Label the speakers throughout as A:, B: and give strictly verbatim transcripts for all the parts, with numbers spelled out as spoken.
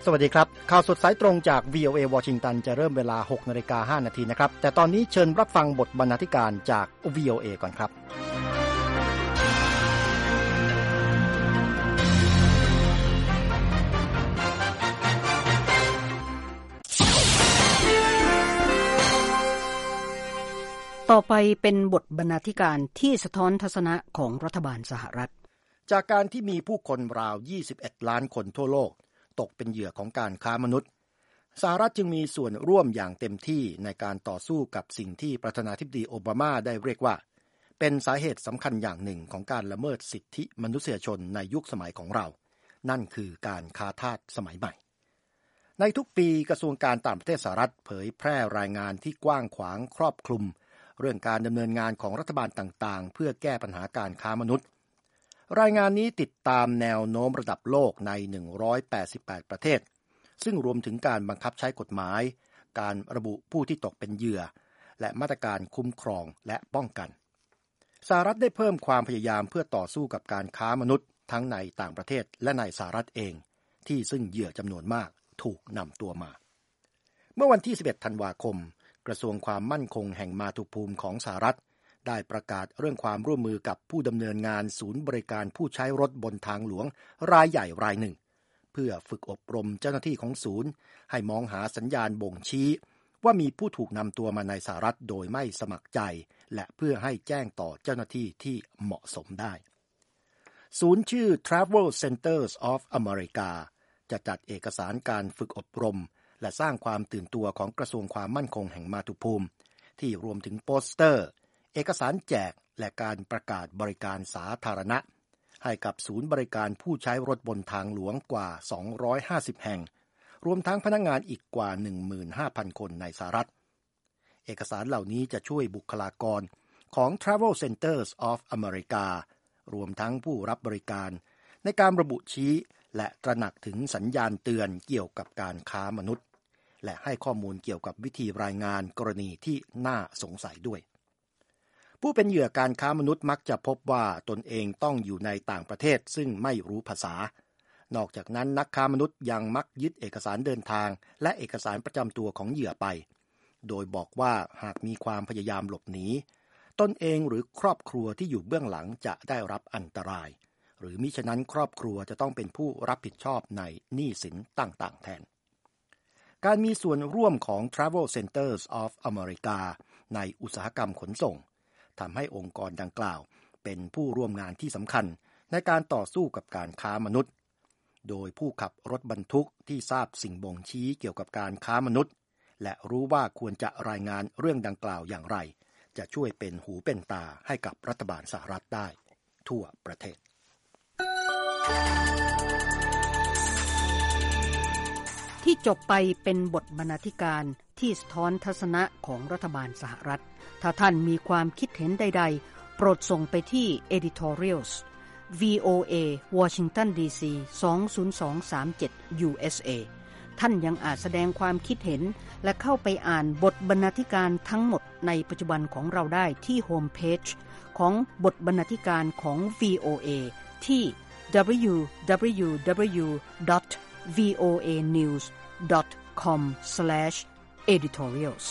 A: สวัสดีครับข่าวสดสายตรงจาก วี โอ เอ วอชิงตันจะเริ่มเวลา หกนาฬิกาห้านาทีนะครับแต่ตอนนี้เชิญรับฟังบทบรรณาธิการจาก วี โอ เอ ก่อนครับ
B: ต่อไปเป็นบทบรรณาธิการที่สะท้อนทัศนะของรัฐบาลสหรัฐ
A: จากการที่มีผู้คนราวยี่สิบเอ็ดล้านคนทั่วโลกตกเป็นเหยื่อของการค้ามนุษย์สหรัฐจึงมีส่วนร่วมอย่างเต็มที่ในการต่อสู้กับสิ่งที่ประธานาธิบดีโอบามาได้เรียกว่าเป็นสาเหตุสำคัญอย่างหนึ่งของการละเมิดสิทธิมนุษยชนในยุคสมัยของเรานั่นคือการค้าทาสสมัยใหม่ในทุกปีกระทรวงการต่างประเทศสหรัฐเผยแพร่รายงานที่กว้างขวางครอบคลุมเรื่องการดำเนินงานของรัฐบาลต่างๆเพื่อแก้ปัญหาการค้ามนุษย์รายงานนี้ติดตามแนวโน้มระดับโลกในหนึ่งร้อยแปดสิบแปดประเทศซึ่งรวมถึงการบังคับใช้กฎหมายการระบุผู้ที่ตกเป็นเหยื่อและมาตรการคุ้มครองและป้องกันสหรัฐได้เพิ่มความพยายามเพื่อต่อสู้กับการค้ามนุษย์ทั้งในต่างประเทศและในสหรัฐเองที่ซึ่งเหยื่อจำนวนมากถูกนำตัวมาเมื่อวันที่สิบเอ็ดธันวาคมกระทรวงความมั่นคงแห่งมาตุภูมิของสหรัฐได้ประกาศเรื่องความร่วมมือกับผู้ดำเนินงานศูนย์บริการผู้ใช้รถบนทางหลวงรายใหญ่รายหนึ่งเพื่อฝึกอบรมเจ้าหน้าที่ของศูนย์ให้มองหาสัญญาณบ่งชี้ว่ามีผู้ถูกนำตัวมาในสหรัฐโดยไม่สมัครใจและเพื่อให้แจ้งต่อเจ้าหน้าที่ที่เหมาะสมได้ศูนย์ชื่อ Travel Centers of America จะจัดเอกสารการฝึกอบรมและสร้างความตื่นตัวของกระทรวงความมั่นคงแห่งมาตุภูมิที่รวมถึงโปสเตอร์เอกสารแจกและการประกาศบริการสาธารณะให้กับศูนย์บริการผู้ใช้รถบนทางหลวงกว่าสองร้อยห้าสิบแห่งรวมทั้งพนักงานอีกกว่า หนึ่งหมื่นห้าพัน คนในสหรัฐเอกสารเหล่านี้จะช่วยบุคลากรของ Travel Centers of America รวมทั้งผู้รับบริการในการระบุชี้และตระหนักถึงสัญญาณเตือนเกี่ยวกับการค้ามนุษย์และให้ข้อมูลเกี่ยวกับวิธีรายงานกรณีที่น่าสงสัยด้วยผู้เป็นเหยื่อการค้ามนุษย์มักจะพบว่าตนเองต้องอยู่ในต่างประเทศซึ่งไม่รู้ภาษานอกจากนั้นนักค้ามนุษย์ยังมักยึดเอกสารเดินทางและเอกสารประจำตัวของเหยื่อไปโดยบอกว่าหากมีความพยายามหลบหนีตนเองหรือครอบครัวที่อยู่เบื้องหลังจะได้รับอันตรายหรือมิฉะนั้นครอบครัวจะต้องเป็นผู้รับผิดชอบในหนี้สินต่างๆแทนการมีส่วนร่วมของ Travel Centers of America ในอุตสาหกรรมขนส่งทำให้องค์กรดังกล่าวเป็นผู้ร่วมงานที่สำคัญในการต่อสู้กับการค้ามนุษย์โดยผู้ขับรถบรรทุกที่ทราบสิ่งบ่งชี้เกี่ยวกับการค้ามนุษย์และรู้ว่าควรจะรายงานเรื่องดังกล่าวอย่างไรจะช่วยเป็นหูเป็นตาให้กับรัฐบาลสหรัฐได้ทั่วประเทศ
B: ที่จบไปเป็นบทบรรณาธิการที่สะท้อนทัศนะของรัฐบาลสหรัฐถ้าท่านมีความคิดเห็นใดๆโปรดส่งไปที่ editorials วี โอ เอ Washington ดี ซี สอง ศูนย์ สอง สาม เจ็ด ยู เอส เอ ท่านยังอาจแสดงความคิดเห็นและเข้าไปอ่านบทบรรณาธิการทั้งหมดในปัจจุบันของเราได้ที่โฮมเพจของบทบรรณาธิการของ วี โอ เอ ที่ ดับเบิลยู ดับเบิลยู ดับเบิลยู ดอท วี โอ เอ นิวส์ ดอท คอม สแลช เอดิทอเรียลส์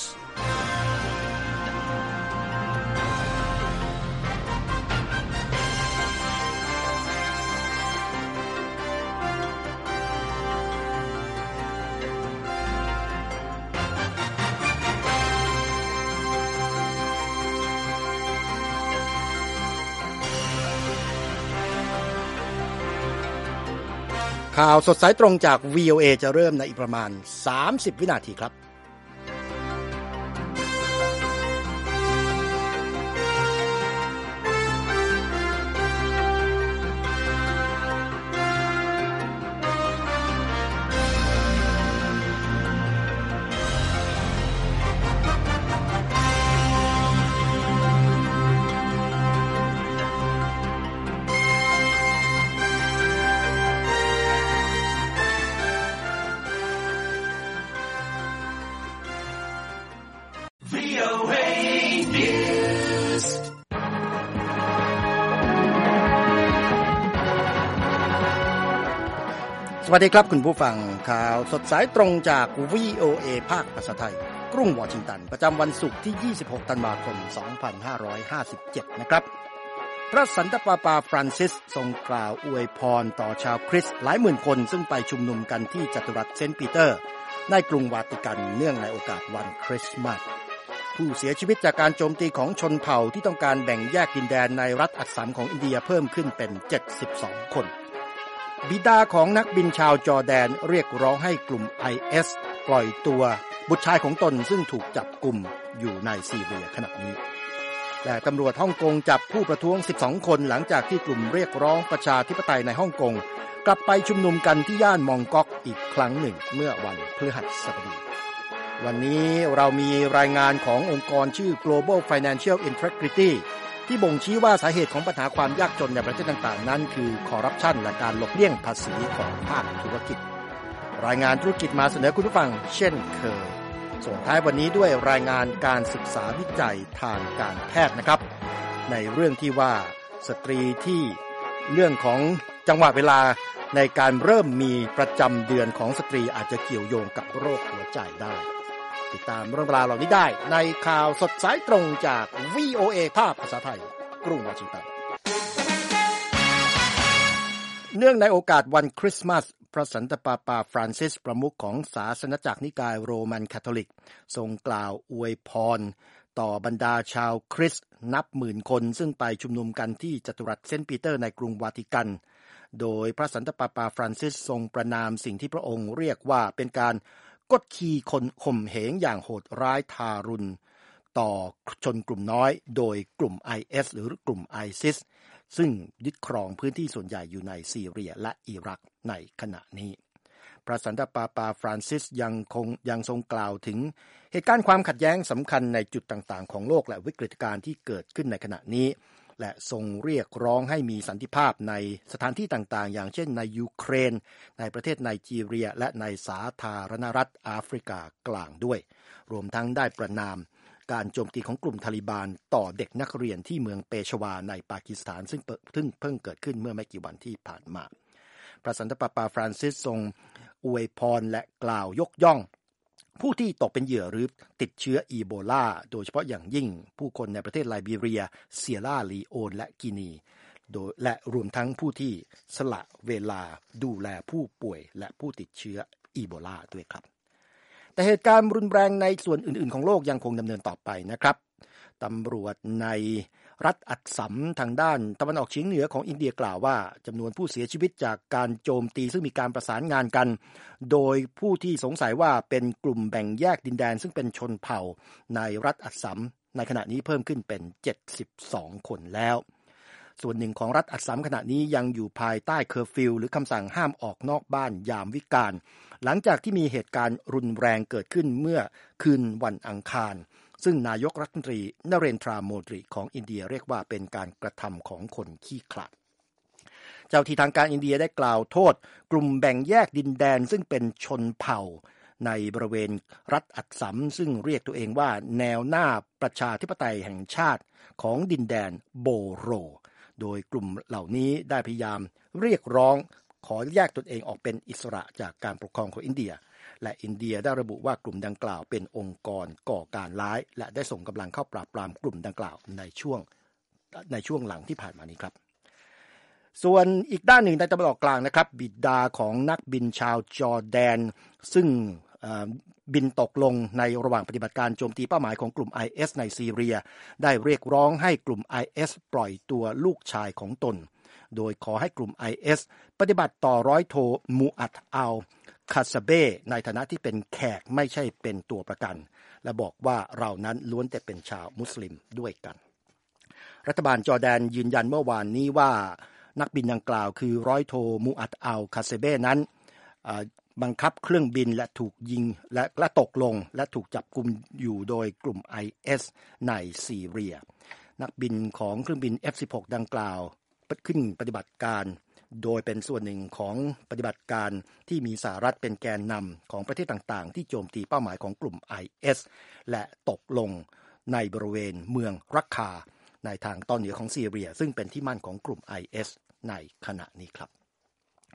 A: ข่าวสดสายตรงจาก วี โอ เอ จะเริ่มในอีกประมาณสามสิบวินาทีครับ ขสวัสดีครับคุณผู้ฟังข่าวสดสายตรงจาก วี โอ เอ ภาคภาษาไทยกรุงวอชิงตันประจำวันศุกร์ที่ยี่สิบหกธันวาคมสองพันห้าร้อยห้าสิบเจ็ดนะครับพระสันตะปาปาฟรานซิสทรงกล่าวอวยพรต่อชาวคริสต์หลายหมื่นคนซึ่งไปชุมนุมกันที่จัตุรัสเซนต์ปีเตอร์ในกรุงวาติกันเนื่องในโอกาสวันคริสต์มาสผู้เสียชีวิตจากการโจมตีของชนเผ่าที่ต้องการแบ่งแยกดินแดนในรัฐอัสสัมของอินเดียเพิ่มขึ้นเป็นเจ็ดสิบสองคนบิดาของนักบินชาวจอร์แดนเรียกร้องให้กลุ่ม ไอ เอส ปล่อยตัวบุตรชายของตนซึ่งถูกจับกุมอยู่ในซีเรียขณะนี้และตำรวจฮ่องกงจับผู้ประท้วงสิบสองคนหลังจากที่กลุ่มเรียกร้องประชาธิปไตยในฮ่องกงกลับไปชุมนุมกันที่ย่านมองก๊อกอีกครั้งหนึ่งเมื่อวันพฤหัสบดีวันนี้เรามีรายงานขององค์กรชื่อ Global Financial Integrity ที่บ่งชี้ว่าสาเหตุของปัญหาความยากจนในประเทศต่างๆนั้นคือคอร์รัปชันและการหลบเลี่ยงภาษีของภาคธุรกิจรายงานธุรกิจมาเสนอคุณผู้ฟังเช่นเคยส่งท้ายวันนี้ด้วยรายงานการศึกษาวิจัยทางการแพทย์นะครับในเรื่องที่ว่าสตรีที่เรื่องของจังหวะเวลาในการเริ่มมีประจำเดือนของสตรีอาจจะเกี่ยวโยงกับโรคหัวใจได้ติดตามเรื่องราวเหล่านี้ได้ในข่าวสดสายตรงจาก วี โอ เอ ภาคภาษาไทยกรุงวอชิงตันเนื่องในโอกาสวันคริสต์มาสพระสันตะปาปาฟรานซิสประมุขของศาสนจักรนิกายโรมันคาทอลิกทรงกล่าวอวยพรต่อบรรดาชาวคริสต์นับหมื่นคนซึ่งไปชุมนุมกันที่จัตุรัสเซนต์ปีเตอร์ในกรุงวาติกันโดยพระสันตะปาปาฟรานซิสทรงประนามสิ่งที่พระองค์เรียกว่าเป็นการกดขี่คนข่มเหงอย่างโหดร้ายทารุณต่อชนกลุ่มน้อยโดยกลุ่ม ไอ เอส หรือกลุ่ม ไอซิส ซึ่งยึดครองพื้นที่ส่วนใหญ่อยู่ในซีเรียและอิรักในขณะนี้พระสันตะปาปาฟรานซิสยังคงยังทรงกล่าวถึงเหตุการณ์ความขัดแย้งสำคัญในจุดต่างๆของโลกและวิกฤตการณ์ที่เกิดขึ้นในขณะนี้และทรงเรียกร้องให้มีสันติภาพในสถานที่ต่างๆอย่างเช่นในยูเครนในประเทศไนจีเรียและในสาธารณรัฐแอฟริกากลางด้วยรวมทั้งได้ประนามการโจมตีของกลุ่มทาลิบานต่อเด็กนักเรียนที่เมืองเปชวาในปากีสถานซึ่งเพิ่งเกิดขึ้นเมื่อไม่กี่วันที่ผ่านมาพระสันตะปาปาฟรานซิสทรงอวยพรและกล่าวยกย่องผู้ที่ตกเป็นเหยื่อหรือติดเชื้ออีโบลาโดยเฉพาะอย่างยิ่งผู้คนในประเทศไลบีเรียเซียร่าลีโอนและกินีโดยและรวมทั้งผู้ที่สละเวลาดูแลผู้ป่วยและผู้ติดเชื้ออีโบลาด้วยครับแต่เหตุการณ์รุนแรงในส่วนอื่นๆของโลกยังคงดำเนินต่อไปนะครับตำรวจในรัฐอัสสัมทางด้านตะวันออกเฉียงเหนือของอินเดียกล่าวว่าจำนวนผู้เสียชีวิตจากการโจมตีซึ่งมีการประสานงานกันโดยผู้ที่สงสัยว่าเป็นกลุ่มแบ่งแยกดินแดนซึ่งเป็นชนเผ่าในรัฐอัสสัมในขณะนี้เพิ่มขึ้นเป็นเจ็ดสิบสองคนแล้วส่วนหนึ่งของรัฐอัสสัมขณะนี้ยังอยู่ภายใต้เคอร์ฟิวหรือคำสั่งห้ามออกนอกบ้านยามวิกาลหลังจากที่มีเหตุการณ์รุนแรงเกิดขึ้นเมื่อคืนวันอังคารซึ่งนายกรัฐมนตรีนเรนทราโมดีของอินเดียเรียกว่าเป็นการกระทำของคนขี้ขลาดเจ้าที่ทางการอินเดียได้กล่าวโทษกลุ่มแบ่งแยกดินแดนซึ่งเป็นชนเผ่าในบริเวณรัฐอัสสัมซึ่งเรียกตัวเองว่าแนวหน้าประชาธิปไตยแห่งชาติของดินแดนโบโรโดยกลุ่มเหล่านี้ได้พยายามเรียกร้องขอแยกตนเองออกเป็นอิสระจากการปกครองของอินเดียและอินเดียได้ระบุว่ากลุ่มดังกล่าวเป็นองค์กรก่อการร้ายและได้ส่งกำลังเข้าปราบปรามกลุ่มดังกล่าวในช่วงในช่วงหลังที่ผ่านมานี้ครับส่วนอีกด้านหนึ่งในตะวันออกกลางนะครับบิดาของนักบินชาวจอร์แดนซึ่งบินตกลงในระหว่างปฏิบัติการโจมตีเป้าหมายของกลุ่ม ไอ เอส ในซีเรียได้เรียกร้องให้กลุ่ม ไอ เอส ปล่อยตัวลูกชายของตนโดยขอให้กลุ่ม ไอ เอส ปฏิบัติต่อร้อยโทมูอัตอัลคาซาเบ้ในฐานะที่เป็นแขกไม่ใช่เป็นตัวประกันและบอกว่าเรานั้นล้วนแต่เป็นชาวมุสลิมด้วยกันรัฐบาลจอร์แดนยืนยันเมื่อวานนี้ว่านักบินดังกล่าวคือร้อยโทมูอัตอัลคาซาเบ้นั้นบังคับเครื่องบินและถูกยิงและและตกลงและถูกจับกุมอยู่โดยกลุ่ม ไอ เอส ในซีเรียนักบินของเครื่องบิน เอฟ สิบหก ดังกล่าวขึ้นปฏิบัติการโดยเป็นส่วนหนึ่งของปฏิบัติการที่มีสหรัฐเป็นแกนนำของประเทศต่างๆที่โจมตีเป้าหมายของกลุ่ม ไอ เอส และตกลงในบริเวณเมืองรักคาในทางตอนเหนือของซีเรียซึ่งเป็นที่มั่นของกลุ่ม ไอ เอส ในขณะนี้ครับ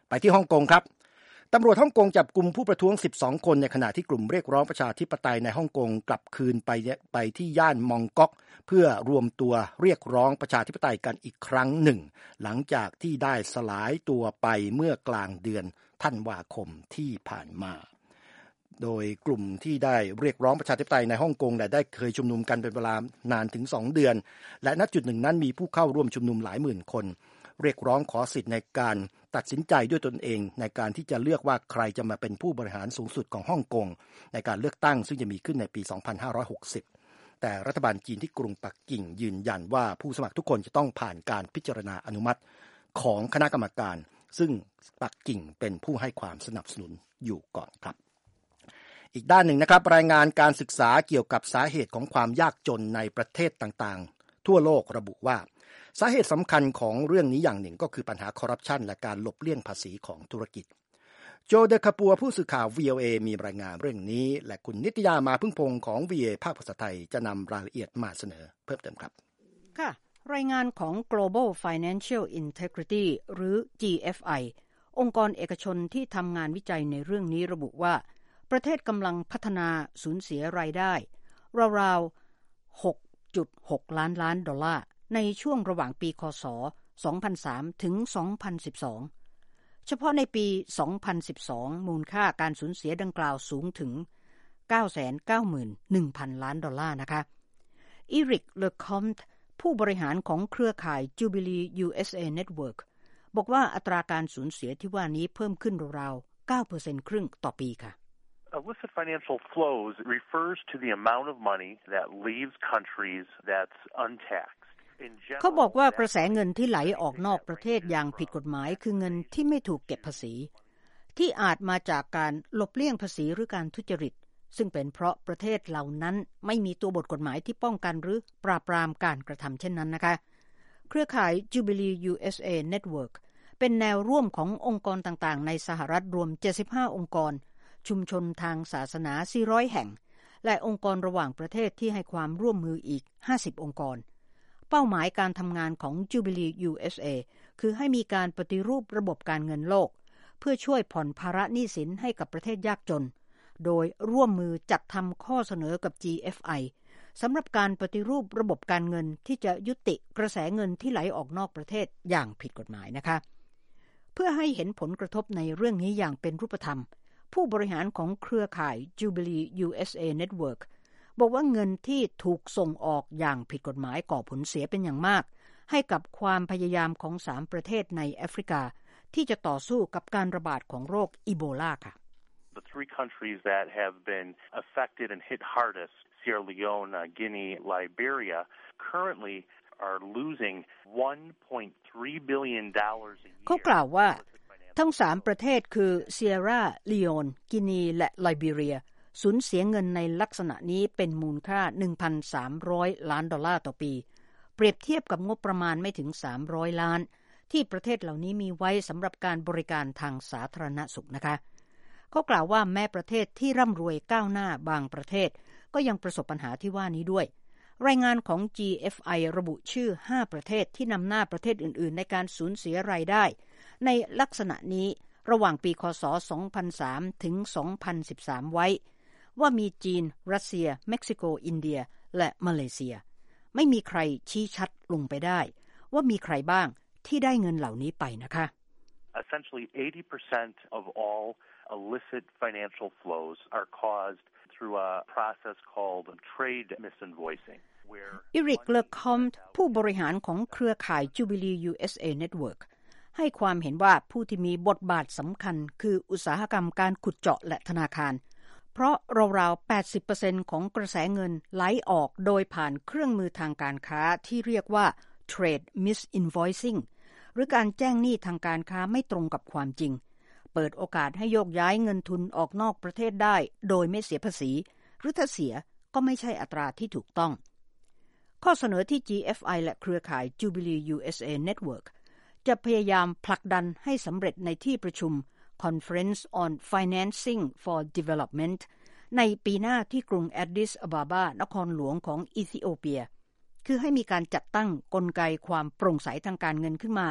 A: ไปที่ฮ่องกงครับตำรวจฮ่องกงจับกุมผู้ประท้วงสิบสองคนในขณะที่กลุ่มเรียกร้องประชาธิปไตยในฮ่องกงกลับคืนไปไปที่ย่านมองก๊อกเพื่อรวมตัวเรียกร้องประชาธิปไตยกันอีกครั้งหนึ่งหลังจากที่ได้สลายตัวไปเมื่อกลางเดือนธันวาคมที่ผ่านมาโดยกลุ่มที่ได้เรียกร้องประชาธิปไตยในฮ่องกงได้เคยชุมนุมกันเป็นเวลานานถึงสองเดือนและณจุดหนึ่งนั้นมีผู้เข้าร่วมชุมนุมหลายหมื่นคนเรียกร้องขอสิทธิ์ในการตัดสินใจด้วยตนเองในการที่จะเลือกว่าใครจะมาเป็นผู้บริหารสูงสุดของฮ่องกงในการเลือกตั้งซึ่งจะมีขึ้นในปีสองพันห้าร้อยหกสิบแต่รัฐบาลจีนที่กรุงปักกิ่งยืนยันว่าผู้สมัครทุกคนจะต้องผ่านการพิจารณาอนุมัติของคณะกรรมการซึ่งปักกิ่งเป็นผู้ให้ความสนับสนุนอยู่ก่อนครับอีกด้านหนึ่งนะครับรายงานการศึกษาเกี่ยวกับสาเหตุของความยากจนในประเทศต่างๆทั่วโลกระบุว่าสาเหตุสำคัญของเรื่องนี้อย่างหนึ่งก็คือปัญหาคอร์รัปชันและการหลบเลี่ยงภาษีของธุรกิจโจเดคาปัวผู้สื่อข่าว วี โอ เอ มีรายงานเรื่องนี้และคุณนิตยามาพึ่งพงศ์ของ วี โอ เอ ภาคภาษาไทยจะนำรายละเอียดมาเสนอเพิ่มเติมครับ
B: ค่ะรายงานของ Global Financial Integrity หรือ จี เอฟ ไอ องค์กรเอกชนที่ทำงานวิจัยในเรื่องนี้ระบุว่าประเทศกำลังพัฒนาสูญเสียรายได้ราวๆ หกจุดหก ล้านล้านดอลลาร์ในช่วงระหว่างปีค.ศ. สองพันสามถึงสองพันสิบสองเฉพาะในปีสองพันสิบสองมูลค่าการสูญเสียดังกล่าวสูงถึง เก้าแสนเก้าหมื่นหนึ่งพัน ล้านดอลลาร์นะคะอีริก เลอคอมต์ผู้บริหารของเครือข่าย Jubilee ยู เอส เอ Network บอกว่าอัตราการสูญเสียที่ว่านี้เพิ่มขึ้นราวๆ เก้าเปอร์เซ็นต์ ครึ่งต่อปีค่ะ
C: Illicit financial flows refers to the amount of money that leaves countries that's untaxed.
B: เขาบอกว่ากระแสเงินที่ไหลออกนอกประเทศอย่างผิดกฎหมายคือเงินที่ไม่ถูกเก็บภาษีที่อาจมาจากการหลบเลี่ยงภาษีหรือการทุจริตซึ่งเป็นเพราะประเทศเหล่านั้นไม่มีตัวบทกฎหมายที่ป้องกันหรือปราบปรามการกระทำเช่นนั้นนะคะเครือข่าย Jubilee ยู เอส เอ Network เป็นแนวร่วมขององค์กรต่างๆในสหรัฐรวมเจ็ดสิบห้าองค์กรชุมชนทางศาสนาสี่ร้อยแห่งและองค์กรระหว่างประเทศที่ให้ความร่วมมืออีกห้าสิบองค์กรเป้าหมายการทำงานของ Jubilee ยู เอส เอ คือให้มีการปฏิรูประบบการเงินโลกเพื่อช่วยผ่อนภาระหนี้สินให้กับประเทศยากจนโดยร่วมมือจัดทำข้อเสนอกับ จี เอฟ ไอ สำหรับการปฏิรูประบบการเงินที่จะยุติกระแสเงินที่ไหลออกนอกประเทศอย่างผิดกฎหมายนะคะเพื่อให้เห็นผลกระทบในเรื่องนี้อย่างเป็นรูปธรรมผู้บริหารของเครือข่าย Jubilee ยู เอส เอ Network บอกว่าเงินที่ถูกส่งออกอย่างผิดกฎหมายก่อผลเสียเป็นอย่างมากให้กับความพยายามของสามประเทศในแอฟริกาที่จะต่อสู้กับการระบาดของโรคอีโบลาค่ะ
C: The three countries that have been affected and hit hardest, Sierra Leone, uh, Guinea, Liberia, currently are losing one point three billion dollars a year.
B: เขากล่าวว่าทั้งสามประเทศคือเซียร่าลีโอนกินีและไลบีเรียสูญเสียเงินในลักษณะนี้เป็นมูลค่า หนึ่งพันสามร้อย ล้านดอลลาร์ต่อปีเปรียบเทียบกับงบประมาณไม่ถึงสามร้อยล้านที่ประเทศเหล่านี้มีไว้สำหรับการบริการทางสาธารณสุขนะคะเขากล่าวว่าแม้ประเทศที่ร่ำรวยก้าวหน้าบางประเทศก็ยังประสบปัญหาที่ว่านี้ด้วยรายงานของ จี เอฟ ไอ ระบุชื่อห้าประเทศที่นำหน้าประเทศอื่นๆในการสูญเสียรายได้ในลักษณะนี้ระหว่างปีค.ศ. สองพันสามถึงสองพันสิบสามไว้ว่ามีจีนรัสเซียเม็กซิโกอินเดียและมาเลเซียไม่มีใครชี้ชัดลงไปได้ว่ามีใครบ้างที่ได้เงินเหล่านี้ไปนะคะ
C: Essentially eighty percent of all illicit financial flows are caused through a process called trade misinvoicing
B: อิริก เลอคอมต์ผู้บริหารของเครือข่าย Jubilee ยู เอส เอ Network ให้ความเห็นว่าผู้ที่มีบทบาทสำคัญคืออุตสาหกรรมการขุดเจาะและธนาคารเพราะราวๆ แปดสิบเปอร์เซ็นต์ ของกระแสเงินไหลออกโดยผ่านเครื่องมือทางการค้าที่เรียกว่า trade misinvoicing หรือการแจ้งหนี้ทางการค้าไม่ตรงกับความจริงเปิดโอกาสให้โยกย้ายเงินทุนออกนอกประเทศได้โดยไม่เสียภาษีหรือถ้าเสียก็ไม่ใช่อัตราที่ถูกต้องข้อเสนอที่ จี เอฟ ไอ และเครือข่าย Jubilee ยู เอส เอ Network จะพยายามผลักดันให้สำเร็จในที่ประชุม Conference on Financing for Development ในปีหน้าที่กรุงแอดดิสอะบาบานครหลวงของอีธิโอเปียคือให้มีการจัดตั้งกลไกความโปร่งใสทางการเงินขึ้นมา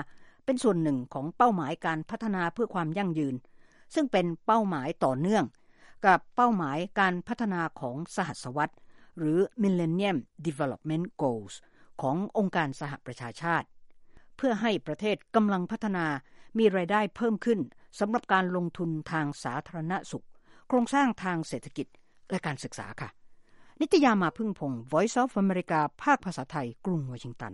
B: เป็นส่วนหนึ่งของเป้าหมายการพัฒนาเพื่อความยั่งยืนซึ่งเป็นเป้าหมายต่อเนื่องกับเป้าหมายการพัฒนาของสหศตวรรษหรือ Millennium Development Goals ขององค์การสหประชาชาติเพื่อให้ประเทศกำลังพัฒนามีรายได้เพิ่มขึ้นสำหรับการลงทุนทางสาธารณสุขโครงสร้างทางเศรษฐกิจและการศึกษาค่ะนิตยามาพึ่งพงศ์ Voice of America ภาคภาษาไทยกรุงวอชิงตัน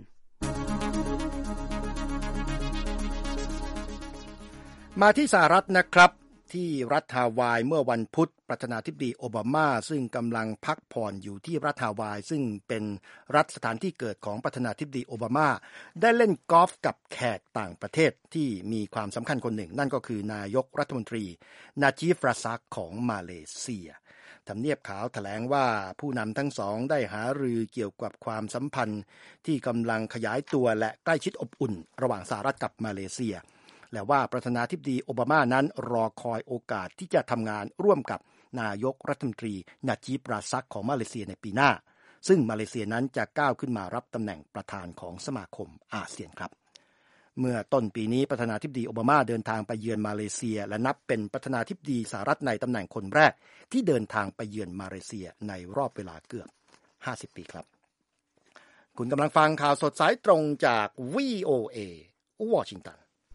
A: มาที่สหรัฐนะครับที่รัฐฮาวายเมื่อวันพุธประธานาธิบดีโอบามาซึ่งกำลังพักผ่อนอยู่ที่รัฐฮาวายซึ่งเป็นรัฐสถานที่เกิดของประธานาธิบดีโอบามาได้เล่นกอล์ฟกับแขกต่างประเทศที่มีความสำคัญคนหนึ่งนั่นก็คือนายกรัฐมนตรีนาจีฟ ราซักของมาเลเซียทำเนียบขาวแถลงว่าผู้นำทั้งสองได้หารือเกี่ยวกับความสัมพันธ์ที่กำลังขยายตัวและใกล้ชิดอบอุ่นระหว่างสหรัฐกับมาเลเซียและว่าประธานาธิบดีโอบามานั้นรอคอยโอกาสที่จะทำงานร่วมกับนายกรัฐมนตรีนาจีบ ราซักของมาเลเซียในปีหน้าซึ่งมาเลเซียนั้นจะก้าวขึ้นมารับตำแหน่งประธานของสมาคมอาเซียนครับเมื่อต้นปีนี้ประธานาธิบดีโอบามาเดินทางไปเยือนมาเลเซียและนับเป็นประธานาธิบดีสหรัฐในตำแหน่งคนแรกที่เดินทางไปเยือนมาเลเซียในรอบเวลาเกือบห้าสิบปีครับคุณกำลังฟังข่าวสดสายตรงจาก วี โอ เอ วอชิงตัน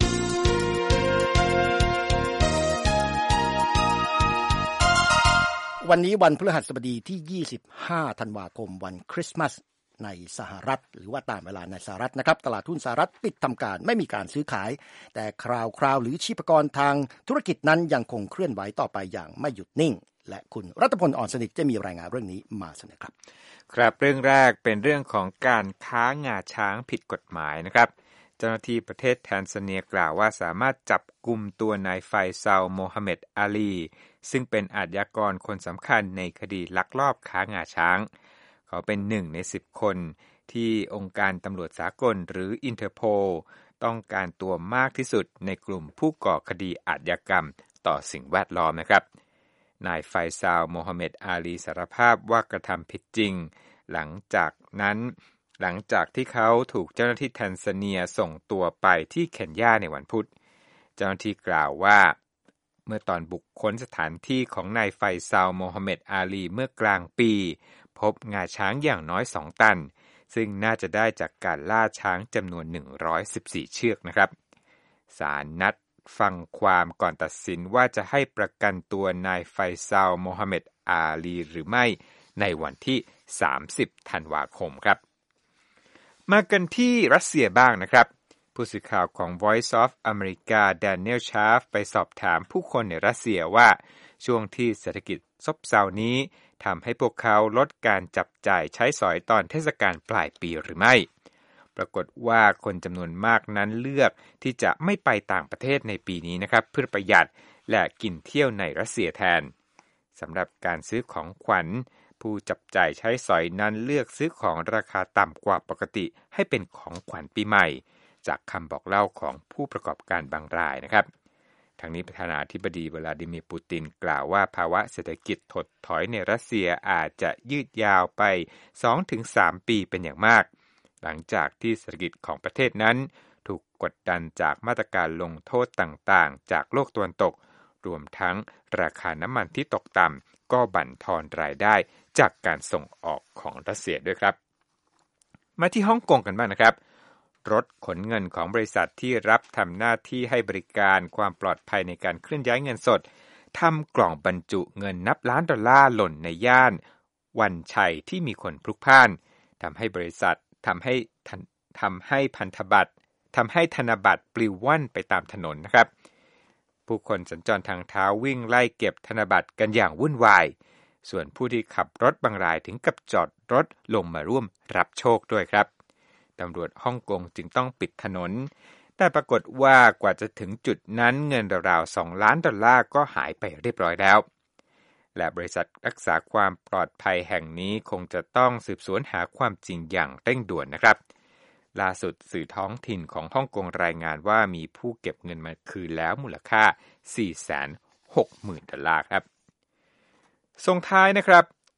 A: วันนี้วันพฤหัสบดีที่ยี่สิบห้าธันวาคมวันคริสต์มาสในสหรัฐหรือว่าตามเวลาในสหรัฐนะครับตลาดหุ้นสหรัฐปิดทำการไม่มีการซื้อขายแต่คราวคราวหรือชีพกรทางธุรกิจนั้นยังคงเคลื่อนไหวต่อไปอย่างไม่หยุดนิ่งและคุณรัตพล อ่อนสนิทจะมีรายงานเรื่องนี้มาเสนอครับ
D: ครับเรื่องแรกเป็นเรื่องของการค้างาช้างผิดกฎหมายนะครับเจ้าหน้าที่ประเทศแทนซาเนียกล่าวว่าสามารถจับกุมตัวนายไฟซาล โมฮัมเหม็ด อาลีซึ่งเป็นอาชญากรคนสำคัญในคดีลักลอบค้างาช้างเขาเป็นหนึ่งในสิบคนที่องค์การตำรวจสากลหรืออินเตอร์โพลต้องการตัวมากที่สุดในกลุ่มผู้ก่อคดีอาชญากรรมต่อสิ่งแวดล้อมนะครับนายไฟซาล โมฮัมเหม็ด อาลีสารภาพว่ากระทำผิดจริงหลังจากนั้นหลังจากที่เขาถูกเจ้าหน้าที่แทนซาเนียส่งตัวไปที่เคนยาในวันพุธเจ้าหน้าที่กล่าวว่าเมื่อตอนบุกค้นสถานที่ของนายไฟซาล โมฮัมเหม็ด อาลีเมื่อกลางปีพบงาช้างอย่างน้อยสองตันซึ่งน่าจะได้จากการล่าช้างจำนวนหนึ่งร้อยสิบสี่เชือกนะครับศาลนัดฟังความก่อนตัดสินว่าจะให้ประกันตัวนายไฟซาล โมฮัมเหม็ด อาลีหรือไม่ในวันที่สามสิบธันวาคมครับมากันที่รัสเซียบ้างนะครับผู้สื่อข่าวของ Voice of America แดเนียล ชาฟไปสอบถามผู้คนในรัสเซียว่าช่วงที่เศรษฐกิจซบเซานี้ทำให้พวกเขาลดการจับจ่ายใช้สอยตอนเทศกาลปลายปีหรือไม่ปรากฏว่าคนจำนวนมากนั้นเลือกที่จะไม่ไปต่างประเทศในปีนี้นะครับเพื่อประหยัดและกินเที่ยวในรัสเซียแทนสำหรับการซื้อของขวัญผู้จับจ่ายใช้สอยนั้นเลือกซื้อของราคาต่ำกว่าปกติให้เป็นของขวัญปีใหม่จากคำบอกเล่าของผู้ประกอบการบางรายนะครับทางนี้ประธานาธิบดีวลาดิเมียร์ปูตินกล่าวว่าภาวะเศรษฐกิจถดถอยในรัสเซียอาจจะยืดยาวไป สองถึงสาม ปีเป็นอย่างมากหลังจากที่เศรษฐกิจของประเทศนั้นถูกกดดันจากมาตรการลงโทษต่างๆจากโลกตะวันตกรวมทั้งราคาน้ำมันที่ตกต่ำก็บั่นทอนรายได้จากการส่งออกของรัสเซียด้วยครับมาที่ฮ่องกงกันบ้างนะครับรถขนเงินของบริษัทที่รับทำหน้าที่ให้บริการความปลอดภัยในการเคลื่อนย้ายเงินสดทำกล่องบรรจุเงินนับล้านดอลลาร์หล่นในย่านวันชัยที่มีคนพลุกพล่านทำให้บริษัททำให้ทำให้พันธบัตรทำให้ธนบัตรปลิวว่อนไปตามถนนนะครับผู้คนสัญจรทางเท้าวิ่งไล่เก็บธนบัตรกันอย่างวุ่นวายส่วนผู้ที่ขับรถบางรายถึงกับจอดรถลงมาร่วมรับโชคด้วยครับตำรวจฮ่องกงจึงต้องปิดถนนแต่ปรากฏว่ากว่าจะถึงจุดนั้นเงินราวๆสองล้านดอลลาร์ก็หายไปเรียบร้อยแล้วและบริษัทรักษาความปลอดภัยแห่งนี้คงจะต้องสืบสวนหาความจริงอย่างเร่งด่วนนะครับล่าสุดสื่อท้องถิ่นของฮ่องกงรายงานว่ามีผู้เก็บเงินมาคืนแล้วมูลค่า สี่แสนหกหมื่น ดอลลาร์ครับส่งท้ายนะครับ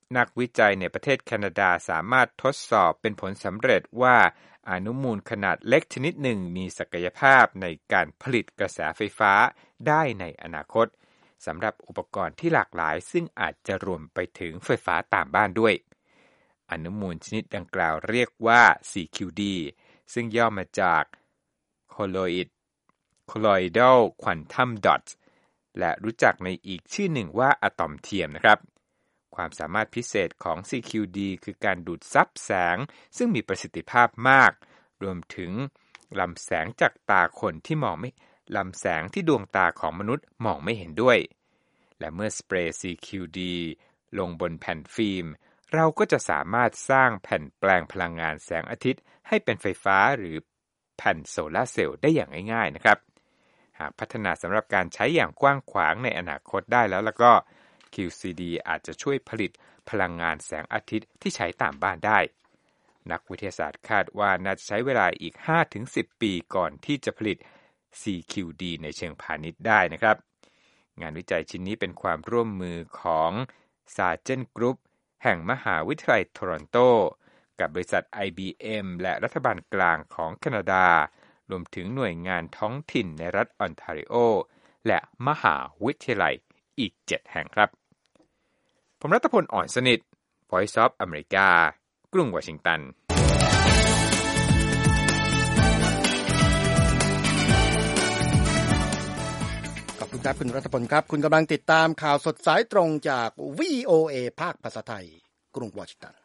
D: นักวิจัยในประเทศแคนาดาสามารถทดสอบเป็นผลสำเร็จว่าอนุมูลขนาดเล็กชนิดหนึ่งมีศักยภาพในการผลิตกระแสไฟฟ้าได้ในอนาคตสำหรับอุปกรณ์ที่หลากหลายซึ่งอาจจะรวมไปถึงไฟฟ้าตามบ้านด้วยอนุมูลชนิดดังกล่าวเรียกว่า ซี คิว ดี ซึ่งย่อมาจาก Colloid Colloidal Quantum Dots และรู้จักในอีกชื่อหนึ่งว่าอะตอมเทียมนะครับความสามารถพิเศษของ ซี คิว ดี คือการดูดซับแสงซึ่งมีประสิทธิภาพมากรวมถึงลำแสงจากตาคนที่มองไม่ลำแสงที่ดวงตาของมนุษย์มองไม่เห็นด้วยและเมื่อสเปรย์ ซี คิว ดี ลงบนแผ่นฟิล์มเราก็จะสามารถสร้างแผ่นแปลงพลังงานแสงอาทิตย์ให้เป็นไฟฟ้าหรือแผ่นโซลาร์เซลล์ได้อย่างง่ายๆนะครับหากพัฒนาสำหรับการใช้อย่างกว้างขวางในอนาคตได้แล้วแล้วก็ คิว ซี ดี อาจจะช่วยผลิตพลังงานแสงอาทิตย์ที่ใช้ตามบ้านได้นักวิทยาศาสตร์คาดว่าน่าจะใช้เวลาอีก ห้าถึงสิบ ปีก่อนที่จะผลิต ซี คิว ดี ในเชิงพาณิชย์ได้นะครับงานวิจัยชิ้นนี้เป็นความร่วมมือของ Sargent Group แห่งมหาวิทยาลัยโทรอนโตกับบริษัท ไอ บี เอ็ม และรัฐบาลกลางของแคนาดารวมถึงหน่วยงานท้องถิ่นในรัฐออนทาริโอและมหาวิทยาลัยอีกเจ็ดแห่งครับผมรัตพลอ่อนสนิท Voice of America กรุงวอชิงตัน
A: ขอบคุณครับคุณรัตพลครับคุณกำลังติดตามข่าวสดสายตรงจาก วี โอ เอ ภาคภาษาไทยกรุงวอชิงตัน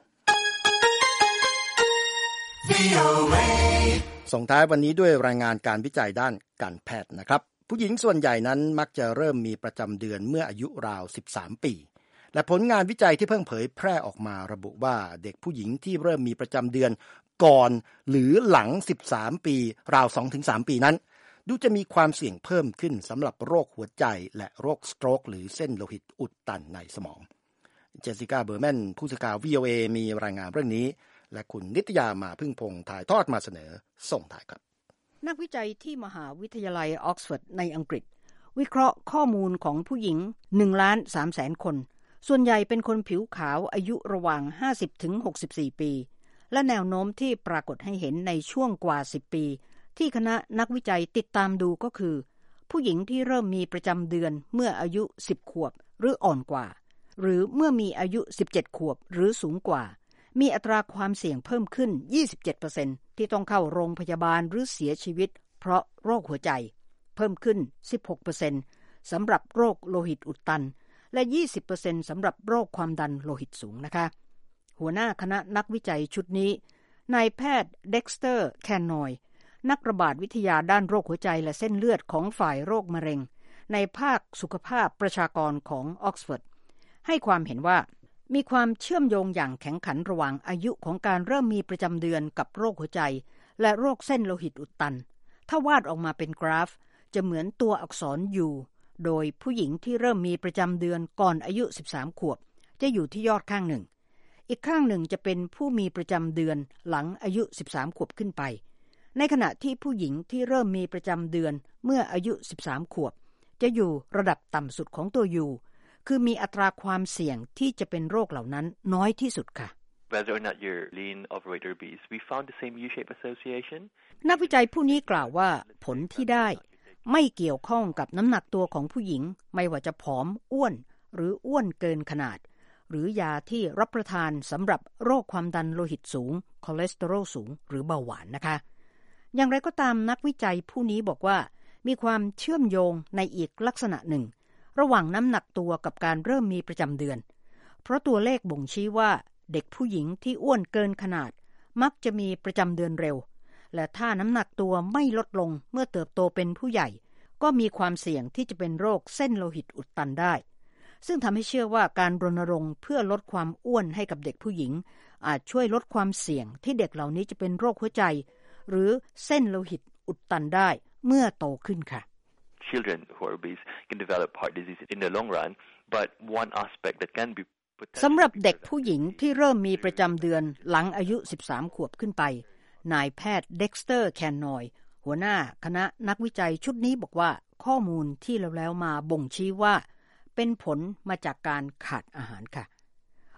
A: ส่งท้ายวันนี้ด้วยรายงานการวิจัยด้านการแพทย์นะครับผู้หญิงส่วนใหญ่นั้นมักจะเริ่มมีประจำเดือนเมื่ออายุราวสิบสามปีและผลงานวิจัยที่เพิ่งเผยแพร่ออกมาระบุว่าเด็กผู้หญิงที่เริ่มมีประจำเดือนก่อนหรือหลังสิบสามปีราว สองถึงสาม ปีนั้นดูจะมีความเสี่ยงเพิ่มขึ้นสำหรับโรคหัวใจและโรคสโตรกหรือเส้นโลหิตอุดตันในสมองเจสสิก้าเบอร์แมนผู้สื่อข่าว วี โอ เอ มีรายงานเรื่องนี้และคุณนิตยามาพึ่งพงษ์ถ่ายทอดมาเสนอส่งถ่ายครับ
B: นักวิจัยที่มหาวิทยาลัยออกซฟอร์ดในอังกฤษวิเคราะห์ข้อมูลของผู้หญิง หนึ่งล้านสามแสน คนส่วนใหญ่เป็นคนผิวขาวอายุระหว่าง ห้าสิบถึงหกสิบสี่ ปีและแนวโน้มที่ปรากฏให้เห็นในช่วงกว่าสิบปีที่คณะนักวิจัยติดตามดูก็คือผู้หญิงที่เริ่มมีประจำเดือนเมื่ออายุสิบขวบหรืออ่อนกว่าหรือเมื่อมีอายุสิบเจ็ดขวบหรือสูงกว่ามีอัตราความเสี่ยงเพิ่มขึ้น ยี่สิบเจ็ดเปอร์เซ็นต์ ที่ต้องเข้าโรงพยาบาลหรือเสียชีวิตเพราะโรคหัวใจเพิ่มขึ้น สิบหกเปอร์เซ็นต์ สำหรับโรคโลหิตอุดตันและ ยี่สิบเปอร์เซ็นต์ สำหรับโรคความดันโลหิตสูงนะคะหัวหน้าคณะนักวิจัยชุดนี้นายแพทย์เด็กสเตอร์แคนนอยนักระบาดวิทยาด้านโรคหัวใจและเส้นเลือดของฝ่ายโรคมะเร็งในภาคสุขภาพประชากรของออกซฟอร์ดให้ความเห็นว่ามีความเชื่อมโยงอย่างแข็งขันระหว่างอายุของการเริ่มมีประจำเดือนกับโรคหัวใจและโรคเส้นโลหิตอุดตันถ้าวาดออกมาเป็นกราฟจะเหมือนตัวอักษร U โดยผู้หญิงที่เริ่มมีประจำเดือนก่อนอายุสิบสามขวบจะอยู่ที่ยอดข้างหนึ่งอีกข้างหนึ่งจะเป็นผู้มีประจำเดือนหลังอายุสิบสามขวบขึ้นไปในขณะที่ผู้หญิงที่เริ่มมีประจำเดือนเมื่ออายุสิบสามขวบจะอยู่ระดับต่ำสุดของตัว U คือมีอัตราความเสี่ยงที่จะเป็นโรคเหล่านั้นน้อยที่สุดค่ะ
E: Whether or not you're lean, overweight, or obese, we found the same U-shaped association.
B: นักวิจัยผู้นี้กล่าวว่าผลที่ได้ไม่เกี่ยวข้องกับน้ำหนักตัวของผู้หญิงไม่ว่าจะผอมอ้วนหรืออ้วนเกินขนาดหรือยาที่รับประทานสำหรับโรคความดันโลหิตสูงคอเลสเตอรอลสูงหรือเบาหวานนะคะอย่างไรก็ตามนักวิจัยผู้นี้บอกว่ามีความเชื่อมโยงในอีกลักษณะหนึ่งระหว่างน้ำหนักตัวกับการเริ่มมีประจำเดือนเพราะตัวเลขบ่งชี้ว่าเด็กผู้หญิงที่อ้วนเกินขนาดมักจะมีประจำเดือนเร็วและถ้าน้ำหนักตัวไม่ลดลงเมื่อเติบโตเป็นผู้ใหญ่ก็มีความเสี่ยงที่จะเป็นโรคเส้นโลหิตอุดตันได้ซึ่งทำให้เชื่อว่าการรณรงค์เพื่อลดความอ้วนให้กับเด็กผู้หญิงอาจช่วยลดความเสี่ยงที่เด็กเหล่านี้จะเป็นโรคหัวใจหรือเส้นโลหิตอุดตันได้เมื่อโตขึ้นค่ะ
E: Children who are obese can develop heart disease in the long run, but one aspect that can be
B: สำหรับเด็กผู้หญิงที่เริ่มมีประจำเดือนหลังอายุสิบสามขวบขึ้นไปนายแพทย์เด็กสเตอร์แคนนอยหัวหน้าคณะนักวิจัยชุดนี้บอกว่าข้อมูลที่แล้วๆมาบ่งชี้ว่าเป็นผลมาจากการขาดอาหารค่ะ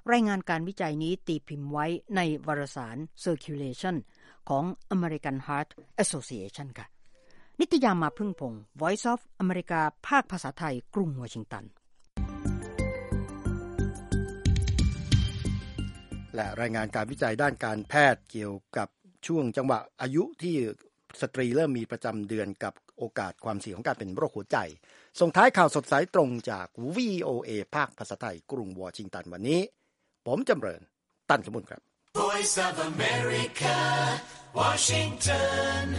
B: รายงานการวิจัยนี้ตีพิมพ์ไว้ในวารสาร Circulation ของ American Heart Association ค่ะนิตยามาพึ่งพงศ์ Voice of America ภาคภาษาไทยกรุงวอชิงตัน
A: และรายงานการวิจัยด้านการแพทย์เกี่ยวกับช่วงจังหวะอายุที่สตรีเริ่มมีประจำเดือนกับโอกาสความเสี่ยงของการเป็นโรคหัวใจส่งท้ายข่าวสดสายตรงจาก วี โอ เอ ภาคภาษาไทยกรุงวอชิงตันวันนี้ผมจำเริญตั้นสมุนครับ
F: Voice of America Washington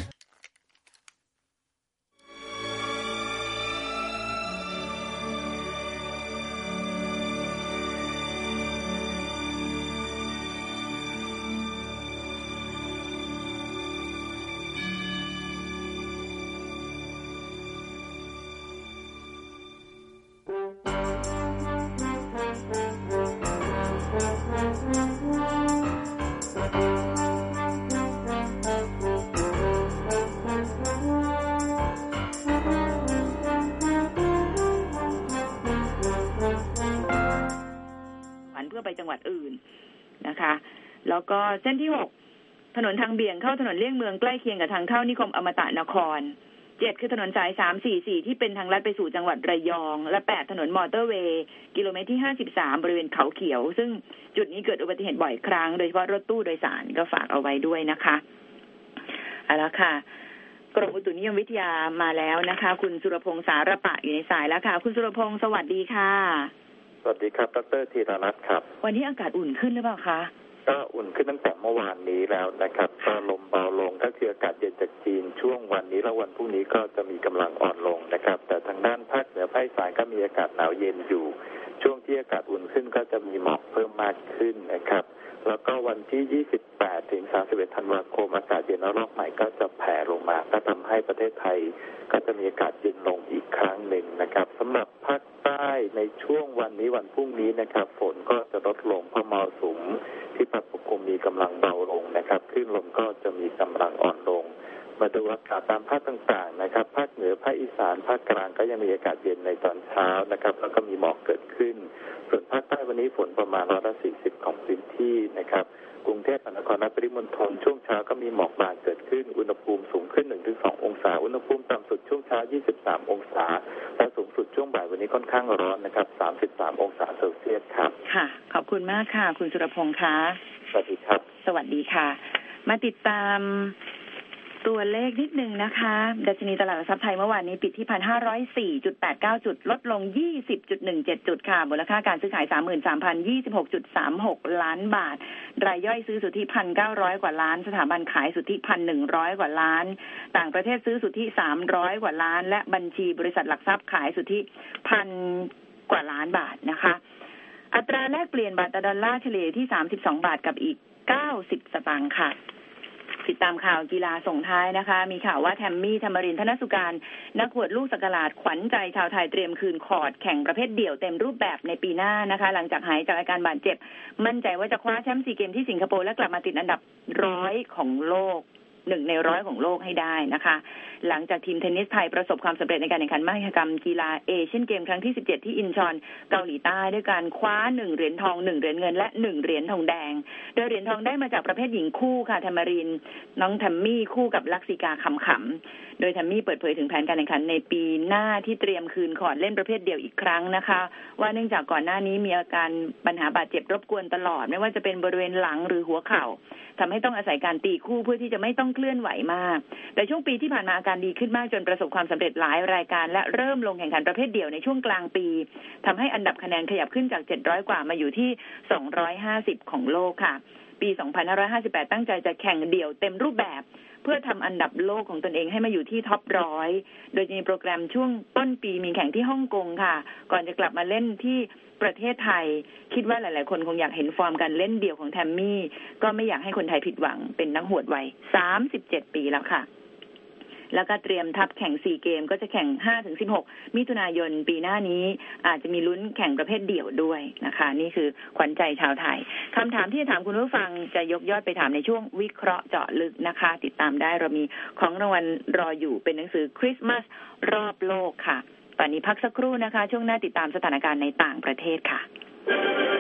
G: ไปจังหวัดอื่นนะคะแล้วก็เส้นที่หกถนนทางเบี่ยงเข้าถนนเลี่ยงเมืองใกล้เคียงกับทางเข้านิคมอมตะนครเจ็ดคือถนนสายสาม สี่ สี่ที่เป็นทางลัดไปสู่จังหวัดระยองและแปดถนนมอเตอร์เวย์กิโลเมตรที่ห้าสิบสามบริเวณเขาเขียวซึ่งจุดนี้เกิดอุบัติเหตุบ่อยครั้งโดยเฉพาะรถตู้โดยสารก็ฝากเอาไว้ด้วยนะคะเอาละค่ะกรมอุตุนิยมวิทยามาแล้วนะคะคุณสุรพงษ์สารปะอยู่ในสายแล้วค่ะคุณสุรพงษ์สวัสดีค่ะ
H: สวัสดีครับดร.ธีรรัตน์ครับ
G: วันนี้อากาศอุ่นขึ้นหรือเปล่าคะ
H: ก็อุ่นขึ้นตั้งแต่เมื่อวานนี้แล้วนะครับก็ลมเบาลงก็คืออากาศเย็นจากจีนช่วงวันนี้และวันพรุ่งนี้ก็จะมีกำลังอ่อนลงนะครับแต่ทางด้านภาคเหนือภาคอีสานก็มีอากาศหนาวเย็นอยู่ช่วงที่อากาศอุ่นขึ้นก็จะมีหมอกเพิ่มมากขึ้นนะครับแล้วก็วันที่ยี่สิบแปดถึงสามสิบเอ็ดธันวาคมอากาศเย็นระลอกใหม่ก็จะแผ่ลงมาก็ทำให้ประเทศไทยก็จะมีอากาศเย็นลงอีกครั้งหนึ่งนะครับสำหรับภาคใต้ในช่วงวันนี้วันพรุ่งนี้นะครับฝนก็จะลดลงเพราะมรสุมที่พัดปกคลุมมีกำลังเบาลงนะครับคลื่นลมก็จะมีกำลังอ่อนลงมาดูอากาศตามภาคต่างๆนะครับภาคเหนือภาคอีสานภาคกลางก็ยังมีอากาศเย็นในตอนเช้านะครับแล้วก็มีหมอกเกิดขึ้นส่วนภาคใต้วันนี้ฝนประมาณร้อยละสี่สิบของพื้นที่นะครับกรุงเทพมหานครและปริมณฑลช่วงเช้าก็มีหมอกบางเกิดขึ้นอุณหภูมิสูงขึ้น หนึ่งถึงสอง องศาอุณหภูมิต่ำสุดช่วงเช้ายี่สิบสามองศาและสูงสุดช่วงบ่ายวันนี้ค่อนข้างร้อนนะครับสามสิบสามองศาเซลเซียสครับ
G: ค่ะขอบคุณมากค่ะคุณสุรพงษ์คะ
H: สวัสดีครับ
G: สวัสดีค่ะมาติดตามตัวเลขนิดนึงนะคะดัชนีตลาดหลักทรัพย์ไทยเมื่อวานนี้ปิดที่ หนึ่งพันห้าร้อยสี่จุดแปดเก้า จุดลดลง ยี่สิบจุดหนึ่งเจ็ด จุดค่ะมูลค่าการซื้อขาย สามหมื่นสามพันยี่สิบหกจุดสามหก ล้านบาทรายย่อยซื้อสุทธิ หนึ่งพันเก้าร้อย กว่าล้านสถาบันขายสุทธิ หนึ่งพันหนึ่งร้อย กว่าล้านต่างประเทศซื้อสุทธิสามร้อยกว่าล้านและบัญชีบริษัทหลักทรัพย์ขายสุทธิ หนึ่งพัน กว่าล้านบาทนะคะอัตราแลกเปลี่ยนบาทต่อดอลลาร์เฉลี่ยที่สามสิบสองบาทกับอีกเก้าสิบสตางค์ค่ะติดตามข่าวกีฬาส่งท้ายนะคะมีข่าวว่าแทมมี่ธรรมรินทร์ธนสุการนักขวดลูกสักหลาดขวัญใจชาวไทยเตรียมคืนคอร์ดแข่งประเภทเดี่ยวเต็มรูปแบบในปีหน้านะคะหลังจากหายจากอาการบาดเจ็บมั่นใจว่าจะคว้าแชมป์ซีเกมที่สิงคโปร์และกลับมาติดอันดับร้อยของโลกหนึ่งในร้อยของโลกให้ได้นะคะหลังจากทีมเทนนิสไทยประสบความสำเร็จในการแข่งขันมหกรรมกีฬาเอเชียนเกมครั้งที่สิบเจ็ดที่อินชอนเกาหลีใต้ด้วยการคว้าหนึ่งเหรียญทองหนึ่งเหรียญเงินและหนึ่งเหรียญทองแดงโดยเหรียญทองได้มาจากประเภทหญิงคู่ค่ะธรรมรินน้องแทมมี่คู่กับลักษิกาขำขำโดยแทมมี่เปิดเผยถึงแผนการแข่งขันในปีหน้าที่เตรียมคืนคอร์ดเล่นประเภทเดี่ยวอีกครั้งนะคะว่าเนื่องจากก่อนหน้านี้มีอาการปัญหาบาดเจ็บรบกวนตลอดไม่ว่าจะเป็นบริเวณหลังหรือหัวเข่าทำให้ต้องอาศัยการตีคู่เพื่อที่จะไม่ต้องเคลื่อนไหวมากแต่ช่วงปีที่ผ่านมาอาการดีขึ้นมากจนประสบความสำเร็จหลายรายการและเริ่มลงแข่งขันประเภทเดี่ยวในช่วงกลางปีทำให้อันดับคะแนนขยับขึ้นจากเจ็ดร้อยกว่ามาอยู่ที่สองร้อยห้าสิบของโลกค่ะปีสองพันห้าร้อยห้าสิบแปดตั้งใจจะแข่งเดี่ยวเต็มรูปแบบเพื่อทำอันดับโลกของตนเองให้มาอยู่ที่ท็อปร้อยโดยจะมีโปรแกรมช่วงต้นปีมีแข่งที่ฮ่องกงค่ะก่อนจะกลับมาเล่นที่ประเทศไทยคิดว่าหลายๆคนคงอยากเห็นฟอร์มการเล่นเดี่ยวของแทมมี่ก็ไม่อยากให้คนไทยผิดหวังเป็นนักหวดวัยสามสิบเจ็ดปีแล้วค่ะแล้วก็เตรียมทัพแข่งสี่เกมก็จะแข่ง ห้าถึงสิบหก มิถุนายนปีหน้านี้อาจจะมีลุ้นแข่งประเภทเดี่ยวด้วยนะคะนี่คือขวัญใจชาวไทยคำถามที่จะถามคุณผู้ฟังจะยกยอดไปถามในช่วงวิเคราะห์เจาะลึกนะคะติดตามได้เรามีของรางวัลรออยู่เป็นหนังสือคริสต์มาสรอบโลกค่ะตอนนี้พักสักครู่นะคะช่วงหน้าติดตามสถานการณ์ในต่างประเทศค่ะ